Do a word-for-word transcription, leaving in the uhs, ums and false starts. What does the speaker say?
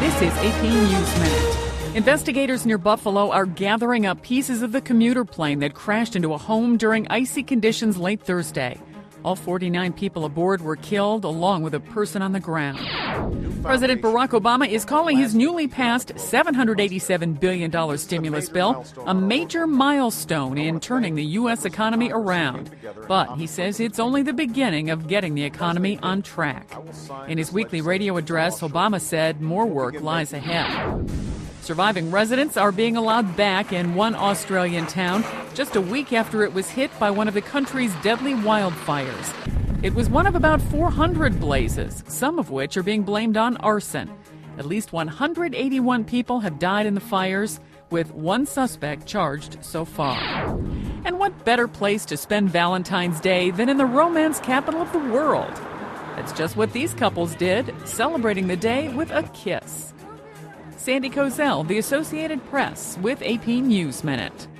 This is A P News Minute. Investigators near Buffalo are gathering up pieces of the commuter plane that crashed into a home during icy conditions late Thursday. All forty-nine people aboard were killed, along with a person on the ground. President Barack Obama is calling his newly passed seven hundred eighty-seven billion dollars stimulus bill a major milestone in turning the U S economy around. But he says it's only the beginning of getting the economy on track. In his weekly radio address, Obama said more work lies ahead. Surviving residents are being allowed back in one Australian town just a week after it was hit by one of the country's deadly wildfires. It was one of about four hundred blazes, some of which are being blamed on arson. At least one hundred eighty-one people have died in the fires, with one suspect charged so far. And what better place to spend Valentine's Day than in the romance capital of the world? That's just what these couples did, celebrating the day with a kiss. Sandy Kozel, The Associated Press, with A P News Minute.